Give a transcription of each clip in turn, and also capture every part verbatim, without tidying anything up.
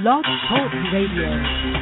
Blog Talk Radio.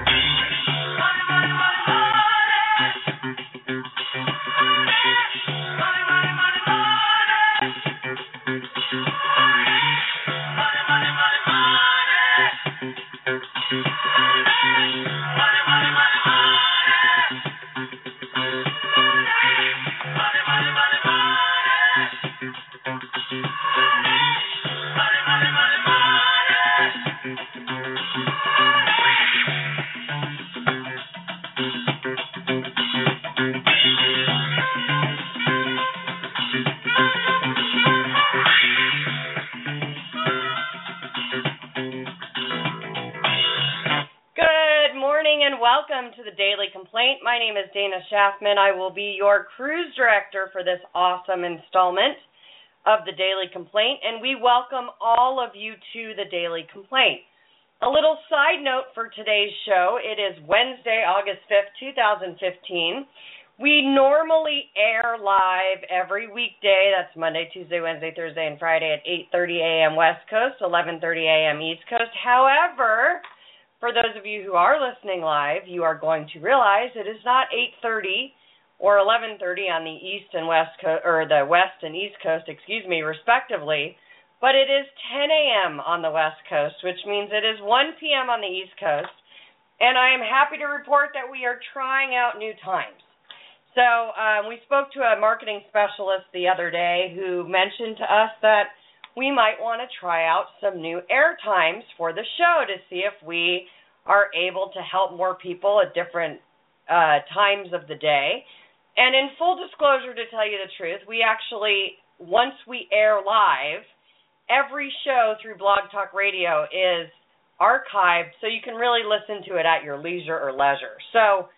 My name is Dana Schaffman. I will be your cruise director for this awesome installment of the Daily Complaint, and we welcome all of you to the Daily Complaint. A little side note for today's show, it is Wednesday, August fifth, twenty fifteen. We normally air live every weekday. That's Monday, Tuesday, Wednesday, Thursday, and Friday at eight thirty a.m. West Coast, eleven thirty a.m. East Coast. However, for those of you who are listening live, you are going to realize it is not eight thirty or eleven thirty on the East and West Coast, or the West and East Coast, excuse me, respectively, but it is ten a.m. on the West Coast, which means it is one p.m. on the East Coast, and I am happy to report that we are trying out new times. So um, we spoke to a marketing specialist the other day who mentioned to us that we might want to try out some new air times for the show to see if we are able to help more people at different uh, times of the day. And in full disclosure, to tell you the truth, we actually, once we air live, every show through Blog Talk Radio is archived, so you can really listen to it at your leisure or leisure. So,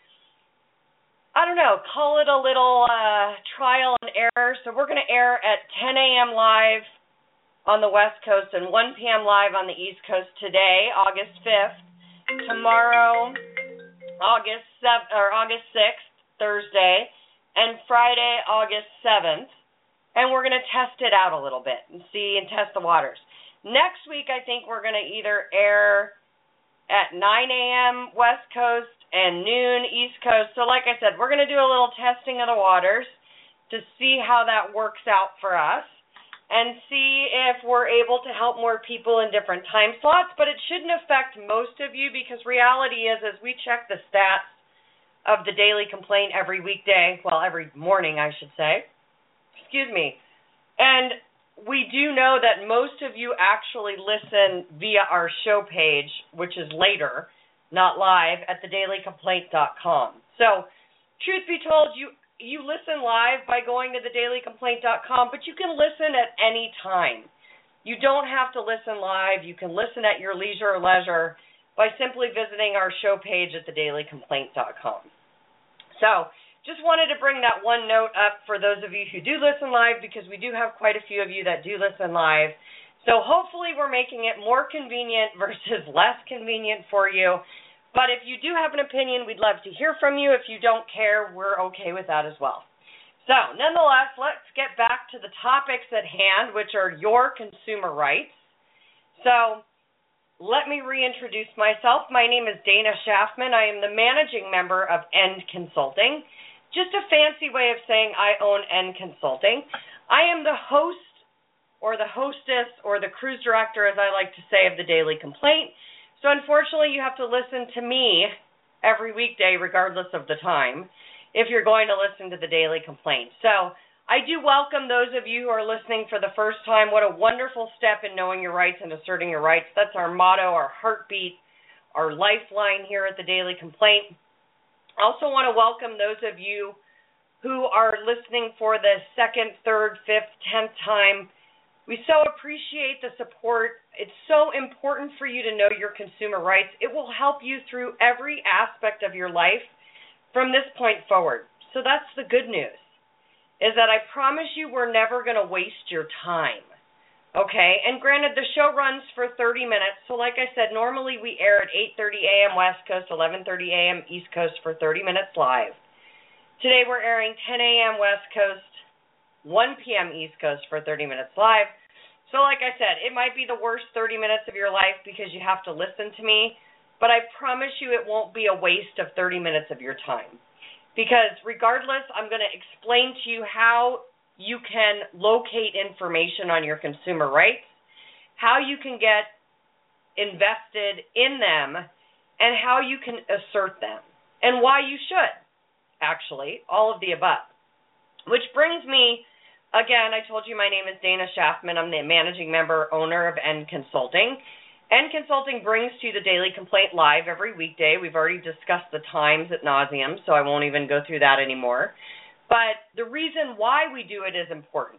I don't know, call it a little uh, trial and error. So we're going to air at ten a.m. live on the West Coast and one p.m. live on the East Coast today, August fifth. Tomorrow, August seventh, or August sixth, Thursday, and Friday, August seventh. And we're going to test it out a little bit and see and test the waters. Next week, I think we're going to either air at nine a.m. West Coast and noon East Coast. So like I said, we're going to do a little testing of the waters to see how that works out for us, and see if we're able to help more people in different time slots. But it shouldn't affect most of you, because reality is, as we check the stats of the Daily Complaint every weekday, well, every morning, I should say, excuse me, and we do know that most of you actually listen via our show page, which is later, not live, at the daily complaint dot com. So, truth be told, you You listen live by going to the daily complaint dot com, but you can listen at any time. You don't have to listen live. You can listen at your leisure or leisure by simply visiting our show page at the daily complaint dot com. So just wanted to bring that one note up for those of you who do listen live, because we do have quite a few of you that do listen live. So hopefully we're making it more convenient versus less convenient for you. But if you do have an opinion, we'd love to hear from you. If you don't care, we're okay with that as well. So, nonetheless, let's get back to the topics at hand, which are your consumer rights. So, let me reintroduce myself. My name is Dana Schaffman. I am the managing member of End Consulting. Just a fancy way of saying I own End Consulting. I am the host, or the hostess, or the cruise director, as I like to say, of the Daily Complaint. So unfortunately, you have to listen to me every weekday, regardless of the time, if you're going to listen to the Daily Complaint. So I do welcome those of you who are listening for the first time. What a wonderful step in knowing your rights and asserting your rights. That's our motto, our heartbeat, our lifeline here at the Daily Complaint. I also want to welcome those of you who are listening for the second, third, fifth, tenth time. We so appreciate the support. It's so important for you to know your consumer rights. It will help you through every aspect of your life from this point forward. So that's the good news, is that I promise you we're never going to waste your time, okay? And granted, the show runs for thirty minutes. So like I said, normally we air at eight thirty a.m. West Coast, eleven thirty a.m. East Coast for thirty minutes live. Today we're airing ten a.m. West Coast, one p.m. East Coast for thirty minutes live. So like I said, it might be the worst thirty minutes of your life because you have to listen to me, but I promise you it won't be a waste of thirty minutes of your time. Because regardless, I'm going to explain to you how you can locate information on your consumer rights, how you can get invested in them, and how you can assert them, and why you should, actually, all of the above. Which brings me, again, I told you my name is Dana Schaffman. I'm the managing member, owner of End Consulting. End Consulting brings to you the Daily Complaint live every weekday. We've already discussed the times ad nauseum, so I won't even go through that anymore. But the reason why we do it is important.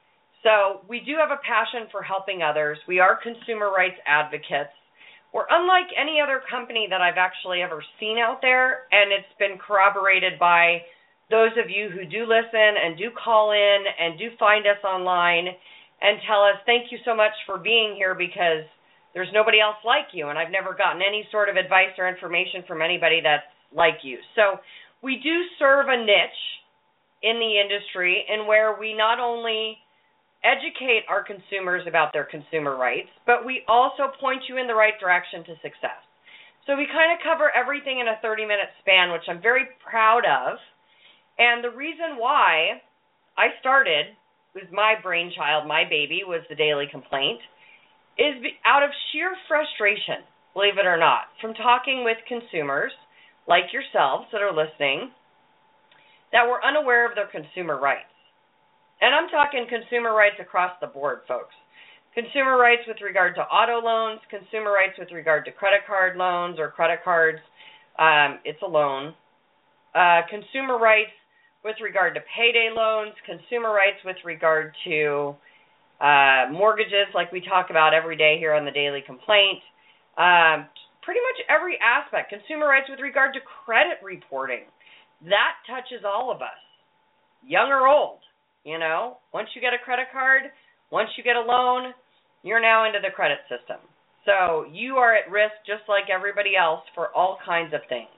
So we do have a passion for helping others. We are consumer rights advocates. We're unlike any other company that I've actually ever seen out there, and it's been corroborated by those of you who do listen and do call in and do find us online and tell us, thank you so much for being here because there's nobody else like you, and I've never gotten any sort of advice or information from anybody that's like you. So we do serve a niche in the industry and where we not only educate our consumers about their consumer rights, but we also point you in the right direction to success. So we kind of cover everything in a thirty-minute span, which I'm very proud of. And the reason why I started, was my brainchild, my baby, was the Daily Complaint, is out of sheer frustration, believe it or not, from talking with consumers like yourselves that are listening that were unaware of their consumer rights. And I'm talking consumer rights across the board, folks. Consumer rights with regard to auto loans, consumer rights with regard to credit card loans or credit cards. Um, it's a loan. Uh, consumer rights with regard to payday loans, consumer rights with regard to uh, mortgages like we talk about every day here on the Daily Complaint. Um, pretty much every aspect. Consumer rights with regard to credit reporting. That touches all of us, young or old. You know, once you get a credit card, once you get a loan, you're now into the credit system. So you are at risk just like everybody else for all kinds of things.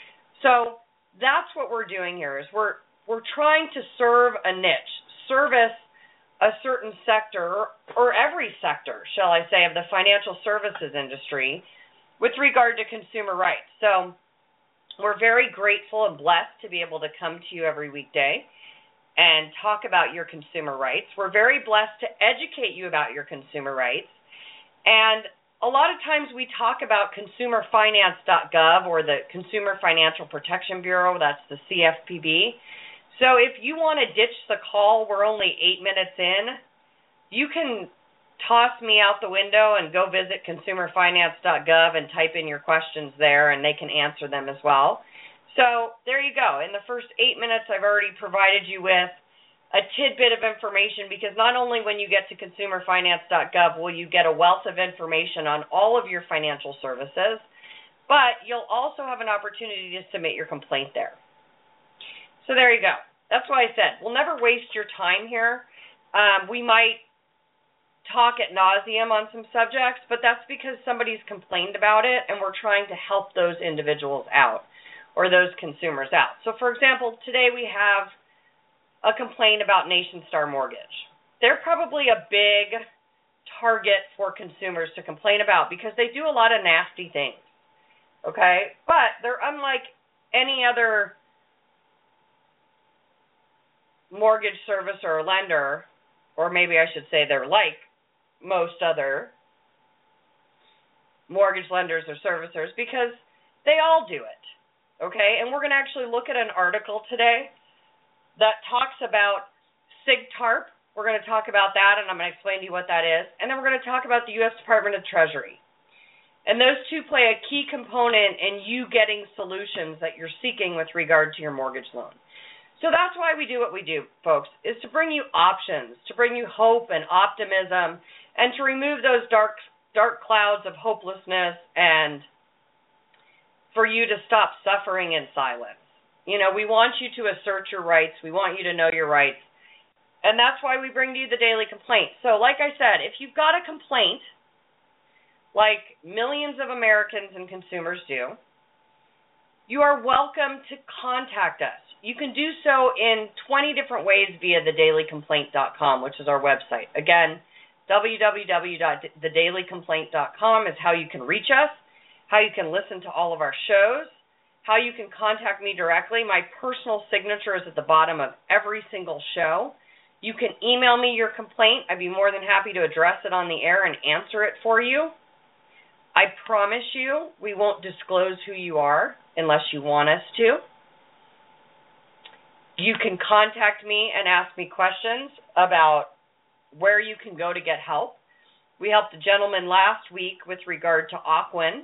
So that's what we're doing here is we're we're trying to serve a niche, service a certain sector or every sector, shall I say, of the financial services industry with regard to consumer rights. So we're very grateful and blessed to be able to come to you every weekday and talk about your consumer rights. We're very blessed to educate you about your consumer rights. And a lot of times we talk about consumer finance dot gov or the Consumer Financial Protection Bureau, that's the C F P B. So if you want to ditch the call, we're only eight minutes in, you can toss me out the window and go visit consumer finance dot gov and type in your questions there, and they can answer them as well. So there you go. In the first eight minutes, I've already provided you with a tidbit of information because not only when you get to consumer finance dot gov will you get a wealth of information on all of your financial services, but you'll also have an opportunity to submit your complaint there. So there you go. That's why I said we'll never waste your time here. Um, we might talk ad nauseum on some subjects, but that's because somebody's complained about it, and we're trying to help those individuals out or those consumers out. So, for example, today we have a complaint about NationStar Mortgage. They're probably a big target for consumers to complain about because they do a lot of nasty things, okay? But they're unlike any other mortgage servicer or lender, or maybe I should say they're like most other mortgage lenders or servicers because they all do it, okay? And we're going to actually look at an article today that talks about SIGTARP. We're going to talk about that, and I'm going to explain to you what that is. And then we're going to talk about the U S Department of Treasury. And those two play a key component in you getting solutions that you're seeking with regard to your mortgage loan. So that's why we do what we do, folks, is to bring you options, to bring you hope and optimism, and to remove those dark dark clouds of hopelessness and for you to stop suffering in silence. You know, we want you to assert your rights. We want you to know your rights. And that's why we bring to you the Daily Complaint. So like I said, if you've got a complaint, like millions of Americans and consumers do, you are welcome to contact us. You can do so in twenty different ways via the daily complaint dot com, which is our website. Again, w w w dot the daily complaint dot com is how you can reach us, how you can listen to all of our shows, how you can contact me directly. My personal signature is at the bottom of every single show. You can email me your complaint. I'd be more than happy to address it on the air and answer it for you. I promise you we won't disclose who you are unless you want us to. You can contact me and ask me questions about where you can go to get help. We helped a gentleman last week with regard to Ocwen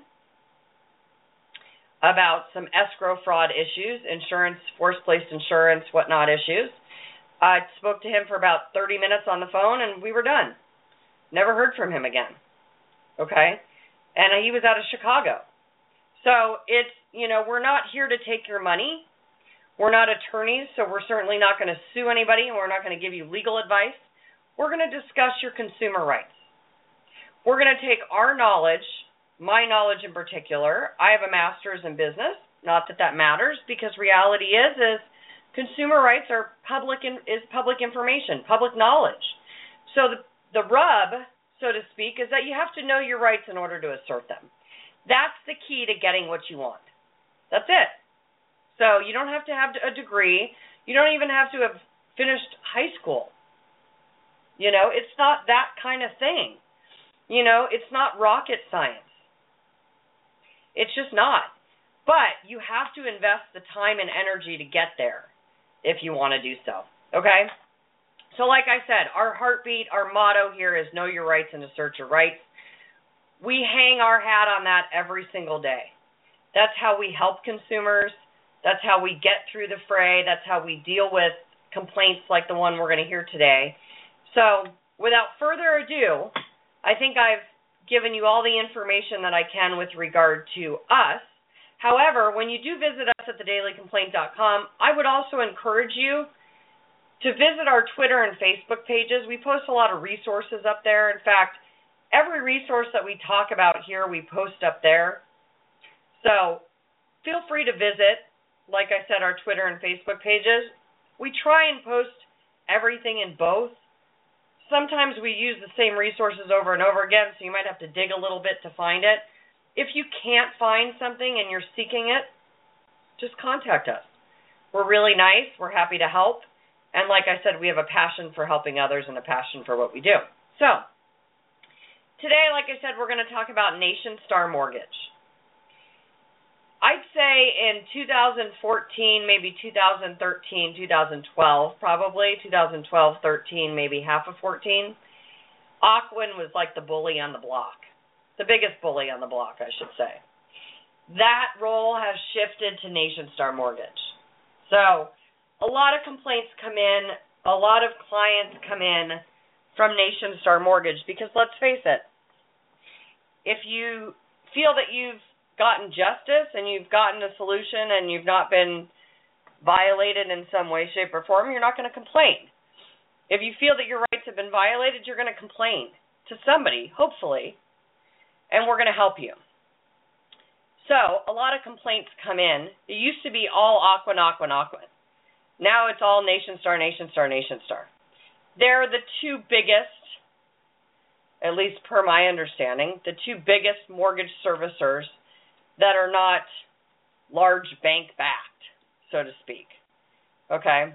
about some escrow fraud issues, insurance, force-placed insurance, whatnot issues. I spoke to him for about thirty minutes on the phone, and we were done. Never heard from him again. Okay? And he was out of Chicago. So it's, you know, we're not here to take your money. We're not attorneys, so we're certainly not going to sue anybody, and we're not going to give you legal advice. We're going to discuss your consumer rights. We're going to take our knowledge, my knowledge in particular. I have a master's in business. Not that that matters, because reality is, is consumer rights are public in, is public information, public knowledge. So the, the rub, so to speak, is that you have to know your rights in order to assert them. That's the key to getting what you want. That's it. So you don't have to have a degree. You don't even have to have finished high school. You know, it's not that kind of thing. You know, it's not rocket science. It's just not. But you have to invest the time and energy to get there if you want to do so. Okay? So like I said, our heartbeat, our motto here is know your rights and assert your rights. We hang our hat on that every single day. That's how we help consumers. That's how we get through the fray. That's how we deal with complaints like the one we're going to hear today. So without further ado, I think I've given you all the information that I can with regard to us. However, when you do visit us at the daily complaint dot com, I would also encourage you to visit our Twitter and Facebook pages. We post a lot of resources up there. In fact, every resource that we talk about here, we post up there. So feel free to visit, like I said, our Twitter and Facebook pages. We try and post everything in both. Sometimes we use the same resources over and over again, so you might have to dig a little bit to find it. If you can't find something and you're seeking it, just contact us. We're really nice. We're happy to help. And like I said, we have a passion for helping others and a passion for what we do. So today, like I said, we're going to talk about Nationstar Mortgage. I'd say in two thousand fourteen, maybe two thousand thirteen, two thousand twelve, probably, two thousand twelve, thirteen, maybe half of fourteen, Ocwen was like the bully on the block, the biggest bully on the block, I should say. That role has shifted to Nationstar Mortgage. So a lot of complaints come in, a lot of clients come in from Nationstar Mortgage because let's face it, if you feel that you've gotten justice and you've gotten a solution and you've not been violated in some way, shape, or form, you're not going to complain. If you feel that your rights have been violated, you're going to complain to somebody, hopefully, and we're going to help you. So a lot of complaints come in. It used to be all Ocwen, Ocwen, Ocwen. Now it's all Nationstar, Nationstar, Nationstar. They're the two biggest, at least per my understanding, the two biggest mortgage servicers that are not large bank-backed, so to speak. Okay?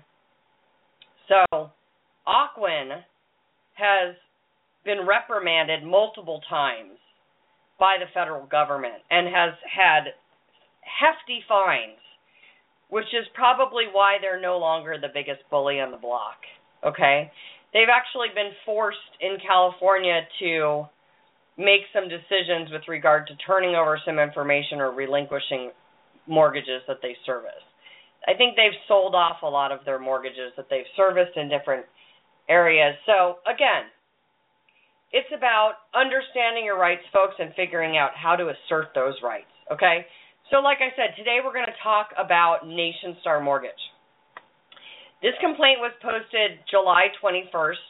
So, Ocwen has been reprimanded multiple times by the federal government and has had hefty fines, which is probably why they're no longer the biggest bully on the block. Okay? They've actually been forced in California to make some decisions with regard to turning over some information or relinquishing mortgages that they service. I think they've sold off a lot of their mortgages that they've serviced in different areas. So, again, it's about understanding your rights, folks, and figuring out how to assert those rights, okay? So, like I said, today we're going to talk about Nationstar Mortgage. This complaint was posted July twenty-first,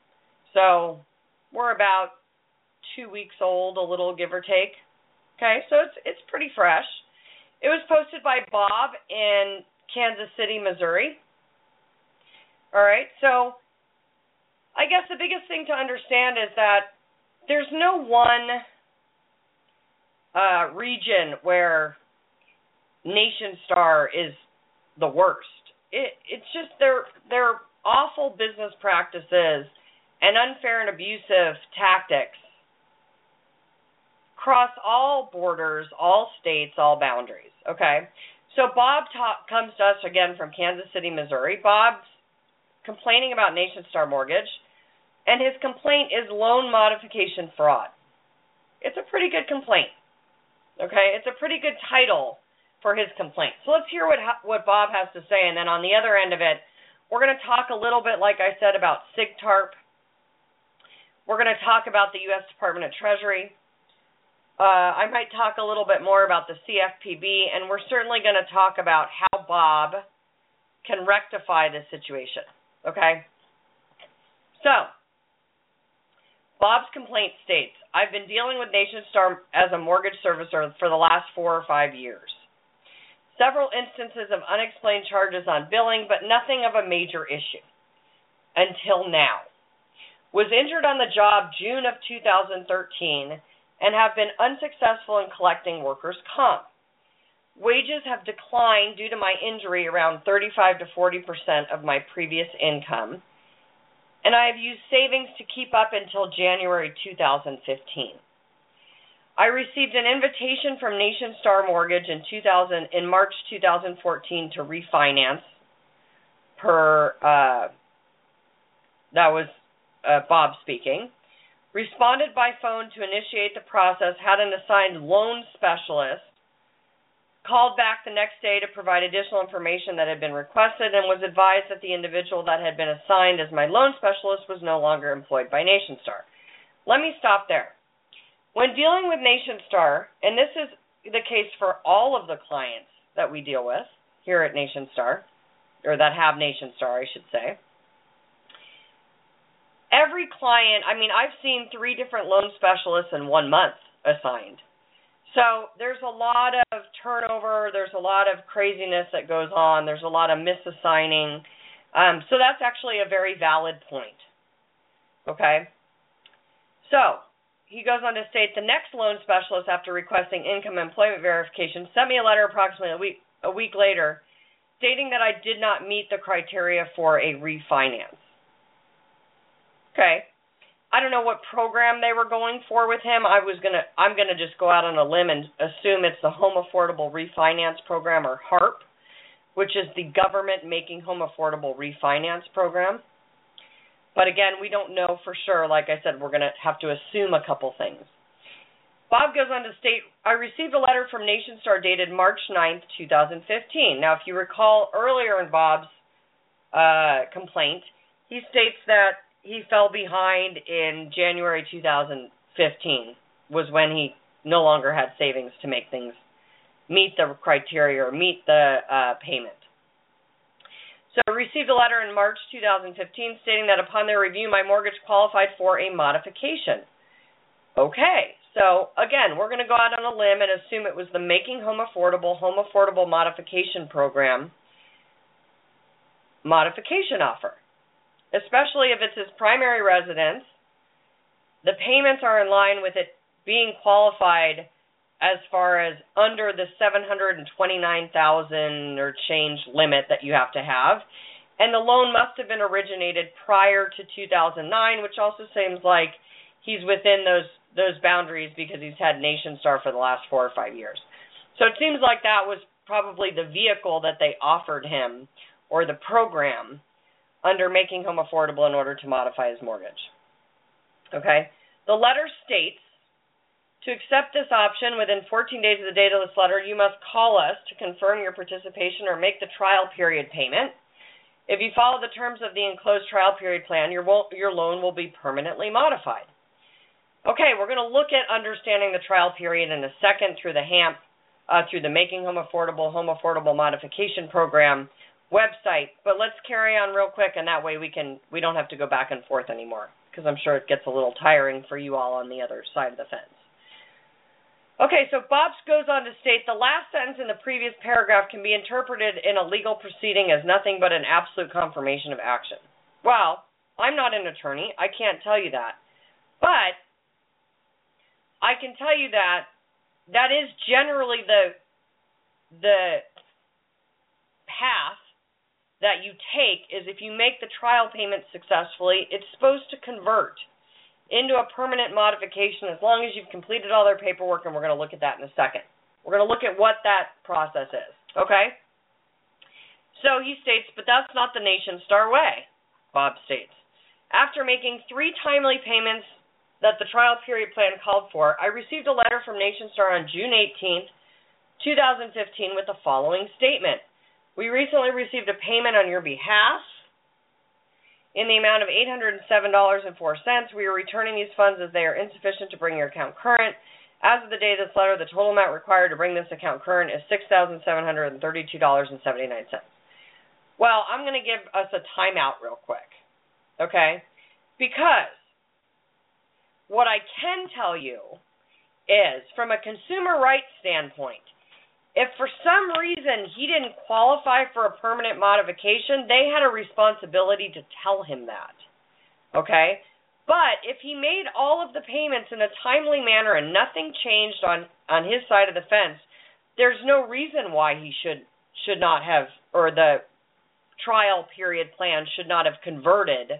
so we're about two weeks old, a little give or take. Okay, so it's it's pretty fresh. It was posted by Bob in Kansas City, Missouri. All right, so I guess the biggest thing to understand is that there's no one uh, region where NationStar is the worst. It, it's just their their awful business practices and unfair and abusive tactics cross all borders, all states, all boundaries, okay? So Bob ta- comes to us again from Kansas City, Missouri. Bob's complaining about NationStar Mortgage, and his complaint is loan modification fraud. It's a pretty good complaint, okay? It's a pretty good title for his complaint. So let's hear what what Bob has to say, and then on the other end of it, we're going to talk a little bit, like I said, about SIGTARP. We're going to talk about the U S Department of Treasury. Uh, I might talk a little bit more about the C F P B, and we're certainly going to talk about how Bob can rectify this situation, okay? So, Bob's complaint states, I've been dealing with NationStar as a mortgage servicer for the last four or five years. Several instances of unexplained charges on billing, but nothing of a major issue. Until now. Was injured on the job June of two thousand thirteen and have been unsuccessful in collecting workers' comp. Wages have declined due to my injury around thirty-five to forty percent of my previous income, and I have used savings to keep up until January two thousand fifteen. I received an invitation from NationStar Mortgage in two thousand in March two thousand fourteen to refinance. Per uh, that was uh, Bob speaking. Responded by phone to initiate the process. Had an assigned loan specialist. Called back the next day to provide additional information that had been requested, and was advised that the individual that had been assigned as my loan specialist was no longer employed by NationStar. Let me stop there. When dealing with NationStar, and this is the case for all of the clients that we deal with here at NationStar, or that have NationStar, I should say, every client, I mean, I've seen three different loan specialists in one month assigned. So there's a lot of turnover, there's a lot of craziness that goes on, there's a lot of misassigning. Um, so that's actually a very valid point. Okay? So, he goes on to state, the next loan specialist, after requesting income and employment verification, sent me a letter approximately a week, a week later stating that I did not meet the criteria for a refinance. Okay. I don't know what program they were going for with him. I was gonna, I'm going to just go out on a limb and assume it's the Home Affordable Refinance Program, or HARP, which is the government making home affordable refinance program. But again, we don't know for sure. Like I said, we're going to have to assume a couple things. Bob goes on to state, I received a letter from NationStar dated March ninth, two thousand fifteen. Now, if you recall earlier in Bob's uh, complaint, he states that he fell behind in January two thousand fifteen, was when he no longer had savings to make things meet the criteria or meet the uh, payment. So I received a letter in March two thousand fifteen stating that upon their review, my mortgage qualified for a modification. Okay, so again, we're going to go out on a limb and assume it was the Making Home Affordable, Home Affordable Modification Program modification offer, especially if it's his primary residence. The payments are in line with it being qualified as far as under the seven hundred twenty-nine thousand dollars or change limit that you have to have. And the loan must have been originated prior to two thousand nine, which also seems like he's within those those boundaries because he's had NationStar for the last four or five years. So it seems like that was probably the vehicle that they offered him, or the program, under Making Home Affordable in order to modify his mortgage. Okay? The letter states, to accept this option within fourteen days of the date of this letter, you must call us to confirm your participation or make the trial period payment. If you follow the terms of the enclosed trial period plan, your, your loan will be permanently modified. Okay, we're going to look at understanding the trial period in a second through the HAMP, uh, through the Making Home Affordable, Home Affordable Modification Program website. But let's carry on real quick, and that way we can we don't have to go back and forth anymore, because I'm sure it gets a little tiring for you all on the other side of the fence. Okay, so Bob goes on to state, the last sentence in the previous paragraph can be interpreted in a legal proceeding as nothing but an absolute confirmation of action. Well, I'm not an attorney. I can't tell you that. But I can tell you that that is generally the the path that you take is if you make the trial payment successfully, it's supposed to convert into a permanent modification as long as you've completed all their paperwork, and we're going to look at that in a second. We're going to look at what that process is, okay? So he states, but that's not the Nationstar way, Bob states. After making three timely payments that the trial period plan called for, I received a letter from Nationstar on June eighteenth, two thousand fifteen with the following statement. We recently received a payment on your behalf in the amount of eight hundred seven dollars and four cents. We are returning these funds as they are insufficient to bring your account current. As of the day of this letter, the total amount required to bring this account current is six thousand seven hundred thirty-two dollars and seventy-nine cents. Well, I'm going to give us a timeout real quick, okay? Because what I can tell you is, from a consumer rights standpoint, if for some reason he didn't qualify for a permanent modification, they had a responsibility to tell him that, okay? But if he made all of the payments in a timely manner and nothing changed on, on his side of the fence, there's no reason why he should should not have, or the trial period plan should not have converted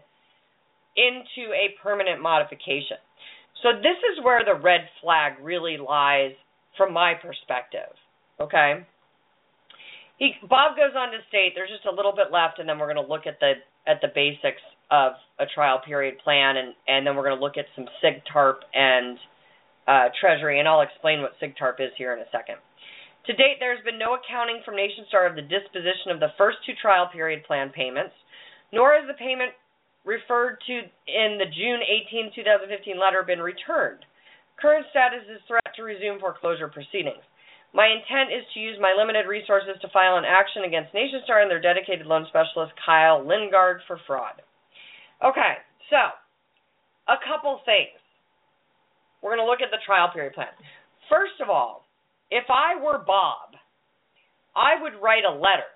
into a permanent modification. So this is where the red flag really lies from my perspective. Okay. He, Bob goes on to state, there's just a little bit left, and then we're going to look at the at the basics of a trial period plan, and, and then we're going to look at some SIGTARP and uh, Treasury, and I'll explain what SIGTARP is here in a second. To date, there has been no accounting from Nationstar of the disposition of the first two trial period plan payments, nor has the payment referred to in the June eighteenth, two thousand fifteen letter been returned. Current status is threat to resume foreclosure proceedings. My intent is to use my limited resources to file an action against Nationstar and their dedicated loan specialist, Kyle Lingard, for fraud. Okay, so, a couple things. We're going to look at the trial period plan. First of all, if I were Bob, I would write a letter.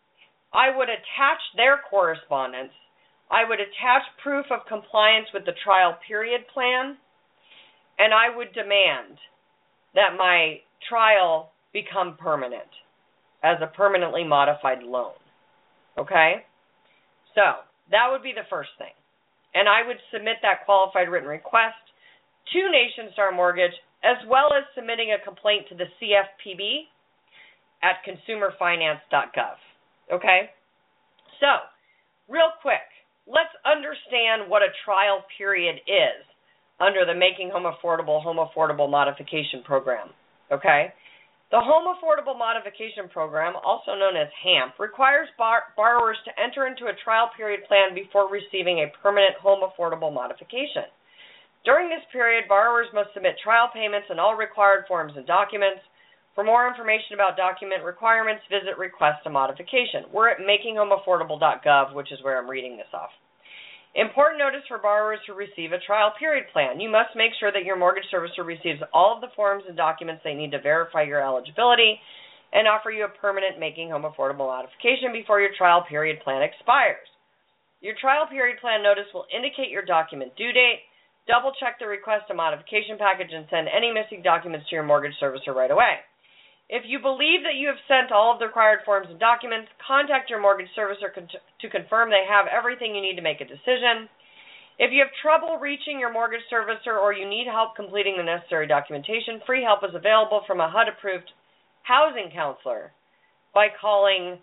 I would attach their correspondence. I would attach proof of compliance with the trial period plan, and I would demand that my trial become permanent as a permanently modified loan. Okay? So, that would be the first thing. And I would submit that qualified written request to Nationstar Mortgage, as well as submitting a complaint to the C F P B at consumer finance dot gov. Okay? So, real quick, let's understand what a trial period is under the Making Home Affordable Home Affordable Modification Program. Okay? The Home Affordable Modification Program, also known as HAMP, requires bar- borrowers to enter into a trial period plan before receiving a permanent home affordable modification. During this period, borrowers must submit trial payments and all required forms and documents. For more information about document requirements, visit Request a Modification. We're at making home affordable dot gov, which is where I'm reading this off. Important notice for borrowers who receive a trial period plan. You must make sure that your mortgage servicer receives all of the forms and documents they need to verify your eligibility and offer you a permanent Making Home Affordable modification before your trial period plan expires. Your trial period plan notice will indicate your document due date. Double-check the request a modification package and send any missing documents to your mortgage servicer right away. If you believe that you have sent all of the required forms and documents, contact your mortgage servicer con- to confirm they have everything you need to make a decision. If you have trouble reaching your mortgage servicer or you need help completing the necessary documentation, free help is available from a H U D-approved housing counselor by calling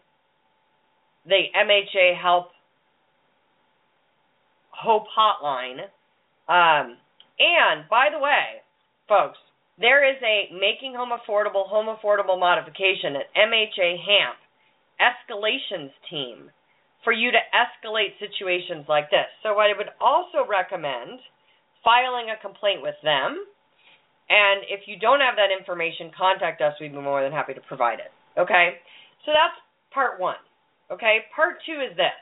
the M H A Help Hope Hotline. Um, and, by the way, folks, there is a Making Home Affordable Home Affordable Modification at M H A HAMP escalations team for you to escalate situations like this. So I would also recommend filing a complaint with them, and if you don't have that information, contact us. We'd be more than happy to provide it. Okay? So that's part one. Okay? Part two is this.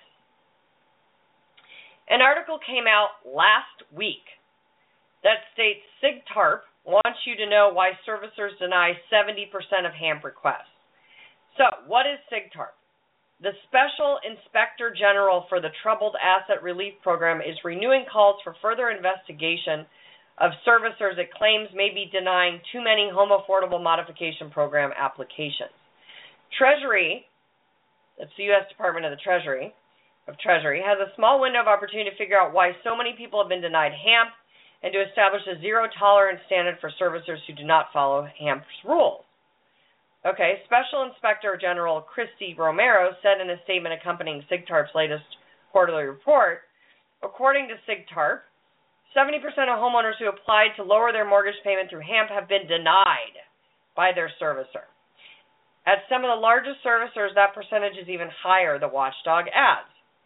An article came out last week that states SIGTARP wants you to know why servicers deny seventy percent of HAMP requests. So, what is SIGTARP? the Special Inspector General for the Troubled Asset Relief Program is renewing calls for further investigation of servicers it claims may be denying too many Home Affordable Modification Program applications. Treasury, that's the U S Department of the Treasury, of Treasury, has a small window of opportunity to figure out why so many people have been denied HAMP and to establish a zero-tolerance standard for servicers who do not follow HAMP's rules. Okay, Special Inspector General Christy Romero said in a statement accompanying SIGTARP's latest quarterly report, according to SIGTARP, seventy percent of homeowners who applied to lower their mortgage payment through HAMP have been denied by their servicer. At some of the largest servicers, that percentage is even higher, the watchdog adds.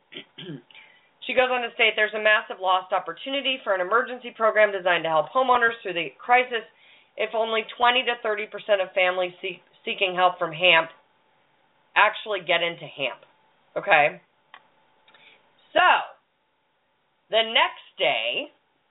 She goes on to state there's a massive lost opportunity for an emergency program designed to help homeowners through the crisis if only twenty to thirty percent of families seek, seeking help from HAMP actually get into HAMP. Okay? So, the next day,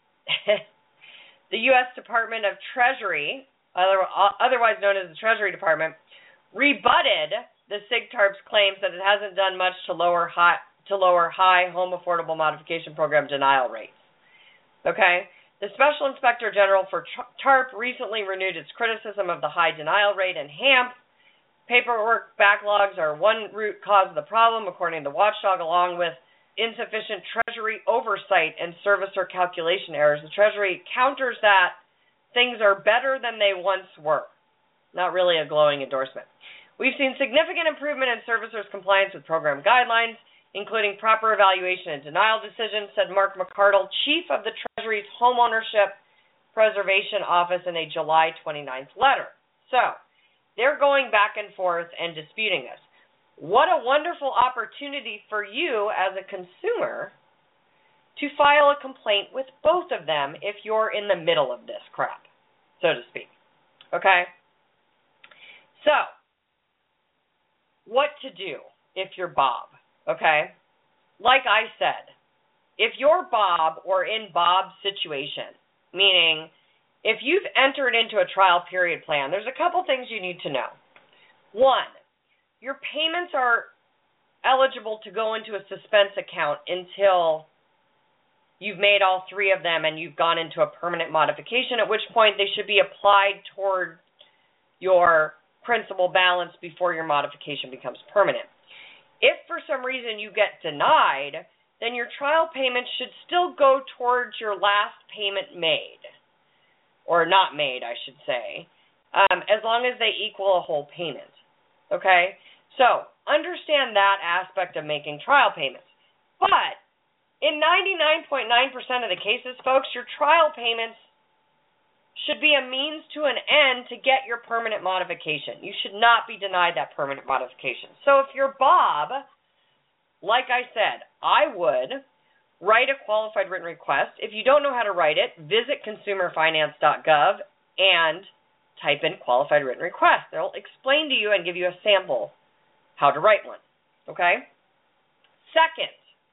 the U S Department of Treasury, other, otherwise known as the Treasury Department, rebutted the SIGTARP's claims that it hasn't done much to lower high, to lower high Home Affordable Modification Program denial rates. Okay? The Special Inspector General for TARP recently renewed its criticism of the high denial rate in HAMP. Paperwork backlogs are one root cause of the problem, according to the watchdog, along with insufficient Treasury oversight and servicer calculation errors. The Treasury counters that things are better than they once were. Not really a glowing endorsement. We've seen significant improvement in servicers' compliance with program guidelines, including proper evaluation and denial decisions, said Mark McCardle, chief of the Treasury's Homeownership Preservation Office in a July twenty-ninth letter. So, they're going back and forth and disputing this. What a wonderful opportunity for you as a consumer to file a complaint with both of them if you're in the middle of this crap, so to speak. Okay? So, what to do if you're Bob? Okay? Like I said, if you're Bob or in Bob's situation, meaning if you've entered into a trial period plan, there's a couple things you need to know. One, your payments are eligible to go into a suspense account until you've made all three of them and you've gone into a permanent modification, at which point they should be applied toward your principal balance before your modification becomes permanent. If for some reason you get denied, then your trial payment should still go towards your last payment made, or not made, I should say, um, as long as they equal a whole payment. Okay? So, understand that aspect of making trial payments. But, in ninety-nine point nine percent of the cases, folks, your trial payments should be a means to an end to get your permanent modification. You should not be denied that permanent modification. So if you're Bob, like I said, I would write a qualified written request. If you don't know how to write it, visit consumer finance dot gov and type in qualified written request. They'll explain to you and give you a sample how to write one. Okay? Second,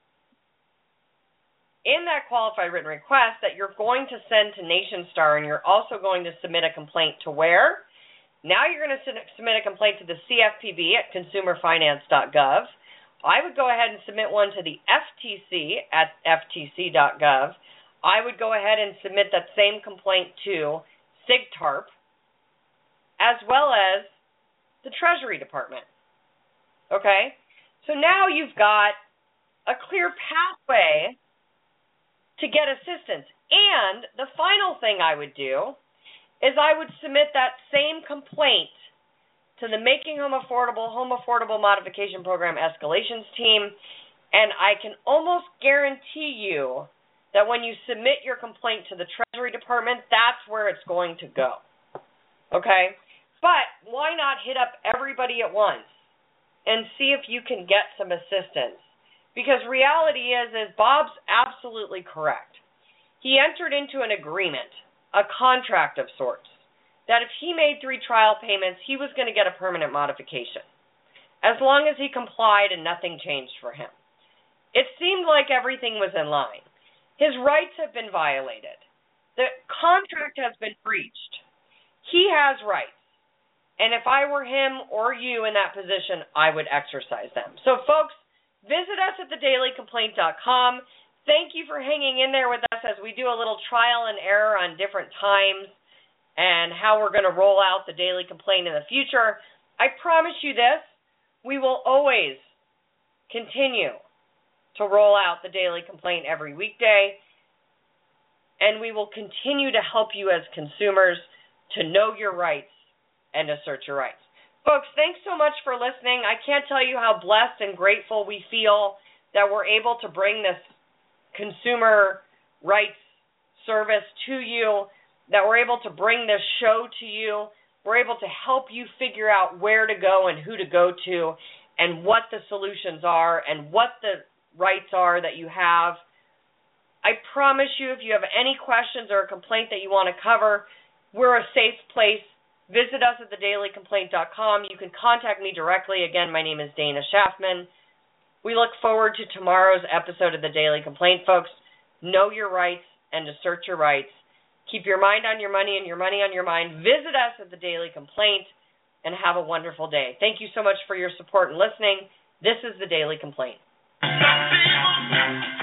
in that qualified written request that you're going to send to NationStar, and you're also going to submit a complaint to where? Now you're going to submit a complaint to the C F P B at consumer finance dot gov. I would go ahead and submit one to the F T C at F T C dot gov. I would go ahead and submit that same complaint to SIGTARP, as well as the Treasury Department. Okay? So now you've got a clear pathway to get assistance. And the final thing I would do is I would submit that same complaint to the Making Home Affordable Home Affordable Modification Program Escalations Team, and I can almost guarantee you that when you submit your complaint to the Treasury Department, that's where it's going to go. Okay? But why not hit up everybody at once and see if you can get some assistance? Because reality is, is Bob's absolutely correct. He entered into an agreement, a contract of sorts, that if he made three trial payments, he was going to get a permanent modification, as long as he complied and nothing changed for him. It seemed like everything was in line. His rights have been violated. The contract has been breached. He has rights. And if I were him or you in that position, I would exercise them. So, folks, visit us at the daily complaint dot com. Thank you for hanging in there with us as we do a little trial and error on different times and how we're going to roll out the Daily Complaint in the future. I promise you this, we will always continue to roll out the Daily Complaint every weekday, and we will continue to help you as consumers to know your rights and assert your rights. Folks, thanks so much for listening. I can't tell you how blessed and grateful we feel that we're able to bring this consumer rights service to you, that we're able to bring this show to you. We're able to help you figure out where to go and who to go to and what the solutions are and what the rights are that you have. I promise you, if you have any questions or a complaint that you want to cover, we're a safe place. Visit us at the daily complaint dot com. You can contact me directly. Again, my name is Dana Schaffman. We look forward to tomorrow's episode of the Daily Complaint, folks. Know your rights and assert your rights. Keep your mind on your money and your money on your mind. Visit us at the Daily Complaint and have a wonderful day. Thank you so much for your support and listening. This is the Daily Complaint.